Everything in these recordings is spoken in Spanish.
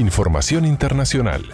Información internacional.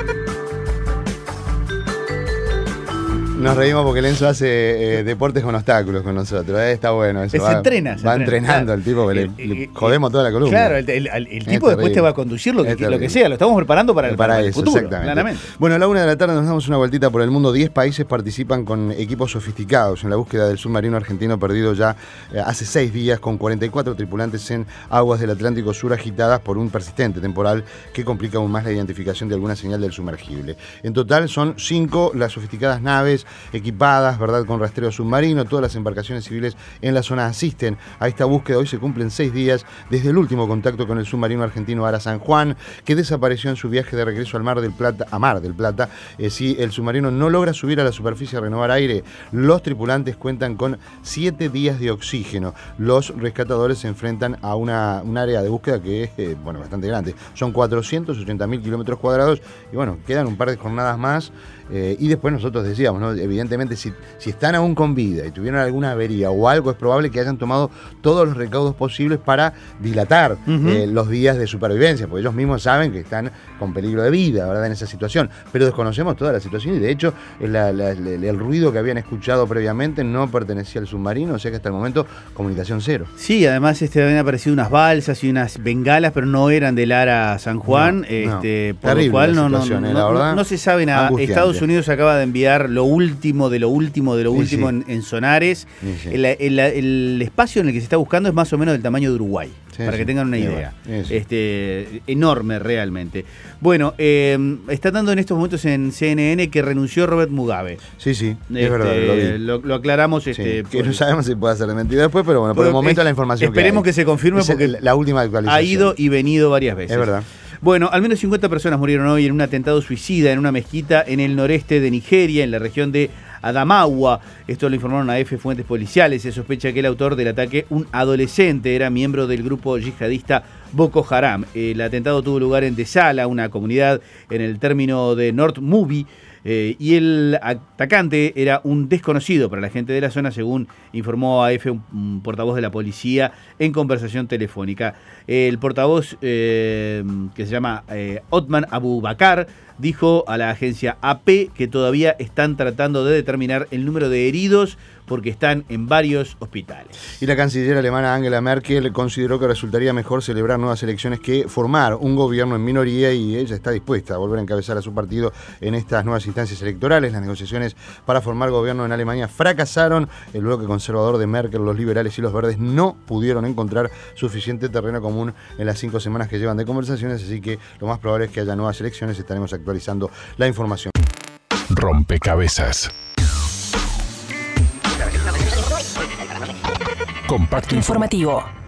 Nos reímos porque Lenzo hace deportes con obstáculos con nosotros. Está bueno eso. Se entrena. Va entrenando al tipo, que le jodemos toda la columna. Claro, el tipo después te va a conducir lo que sea. Lo estamos preparando para el eso, futuro, exactamente. claramente. Bueno, a la 1 de la tarde nos damos una vueltita por el mundo. 10 países participan con equipos sofisticados en la búsqueda del submarino argentino perdido ya hace 6 días, con 44 tripulantes en aguas del Atlántico Sur agitadas por un persistente temporal que complica aún más la identificación de alguna señal del sumergible. En total son 5 las sofisticadas naves equipadas, ¿verdad?, con rastreo submarino. Todas las embarcaciones civiles en la zona asisten a esta búsqueda. Hoy se cumplen 6 días desde el último contacto con el submarino argentino Ara San Juan, que desapareció en su viaje de regreso al Mar del Plata. Si el submarino no logra subir a la superficie a renovar aire, los tripulantes cuentan con 7 días de oxígeno. Los rescatadores se enfrentan a un área de búsqueda que es bastante grande. Son 480.000 kilómetros cuadrados y quedan un par de jornadas más. Y después nosotros decíamos, ¿no? Evidentemente, si están aún con vida y tuvieron alguna avería o algo, es probable que hayan tomado todos los recaudos posibles para dilatar los días de supervivencia, porque ellos mismos saben que están con peligro de vida, ¿verdad?, en esa situación. Pero desconocemos toda la situación y, de hecho, el ruido que habían escuchado previamente no pertenecía al submarino, o sea que hasta el momento comunicación cero. Sí, además habían aparecido unas balsas y unas bengalas, pero no eran del Ara San Juan, por lo cual no se sabe nada. Estados Unidos acaba de enviar lo último de lo último en sonares. Sí. El espacio en el que se está buscando es más o menos del tamaño de Uruguay, para que tengan una idea. Enorme realmente. Bueno, está dando en estos momentos en CNN que renunció Robert Mugabe. Sí, es verdad, lo aclaramos. Que no sabemos si puede ser de mentira después, pero por el momento la información esperemos que se confirme, porque la última actualización. Ha ido y venido varias veces. Es verdad. Bueno, al menos 50 personas murieron hoy en un atentado suicida en una mezquita en el noreste de Nigeria, en la región de Adamawa. Esto lo informaron a EFE fuentes policiales. Se sospecha que el autor del ataque, un adolescente, era miembro del grupo yihadista Boko Haram. El atentado tuvo lugar en Desala, una comunidad en el término de North Mubi, y el atacante era un desconocido para la gente de la zona, según informó a EFE un portavoz de la policía en conversación telefónica. El portavoz, que se llama Othman Abu Bakar, dijo a la agencia AP que todavía están tratando de determinar el número de heridos porque están en varios hospitales. Y la canciller alemana Angela Merkel consideró que resultaría mejor celebrar nuevas elecciones que formar un gobierno en minoría, y ella está dispuesta a volver a encabezar a su partido en estas nuevas instancias electorales. Las negociaciones para formar gobierno en Alemania fracasaron. El bloque conservador de Merkel, los liberales y los verdes no pudieron encontrar suficiente terreno común en las 5 semanas que llevan de conversaciones, así que lo más probable es que haya nuevas elecciones. Estaremos actualizando la información. Rompecabezas. Compacto informativo.